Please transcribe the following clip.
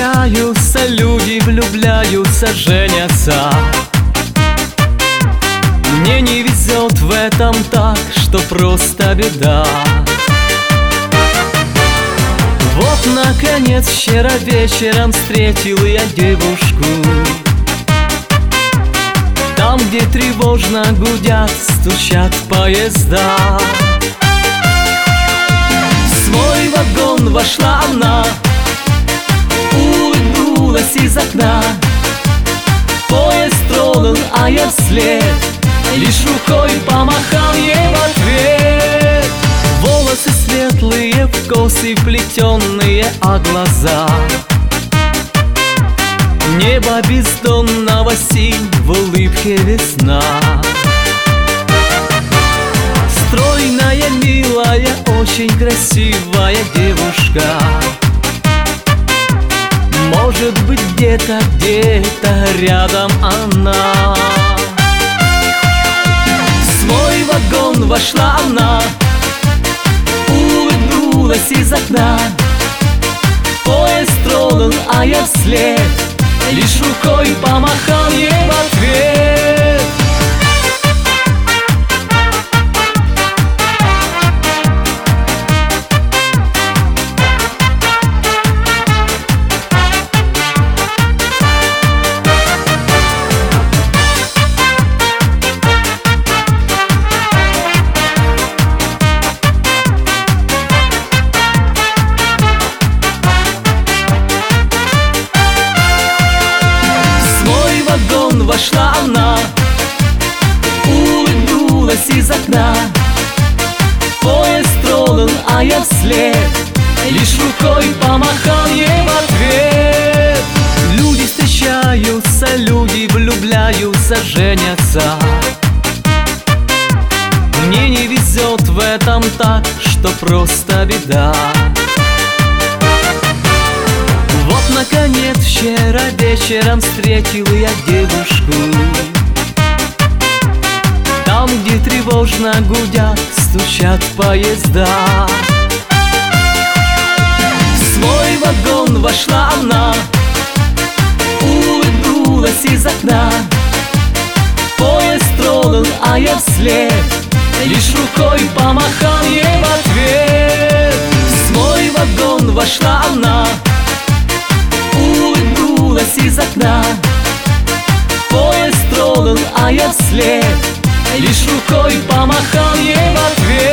встречаются люди, влюбляются, женятся. Мне не везет в этом так, что просто беда. Вот, наконец, вчера вечером встретил я девушку. Там, где тревожно гудят, стучат поезда. В свой вагон вошла она, улыбнулась из окна. Поезд тронул, а я вслед лишь рукой помахал ей в ответ. Волосы светлые, в косы плетеные, а глаза небо бездонного синь, в улыбке весна. Стройная, милая, очень красивая девушка. Может быть, где-то рядом она. В свой вагон вошла она, улыбнулась из окна. Поезд тронул, а я вслед лишь рукой помахал ей в ответ. Вошла она, улыбнулась из окна. Поезд тронул, а я вслед лишь рукой помахал ей в ответ. Люди встречаются, люди влюбляются, женятся. Мне не везет в этом так, что просто беда. Вот, наконец, вчера вечером встретил я девушку. Там, где тревожно гудят, стучат поезда. В свой вагон вошла она, улыбнулась из окна. Поезд тронул, а я вслед лишь рукой помахал ей в ответ. В свой вагон вошла она, улыбнулась из окна. Поезд тронул, а я вслед лишь рукой помахал ей в ответ.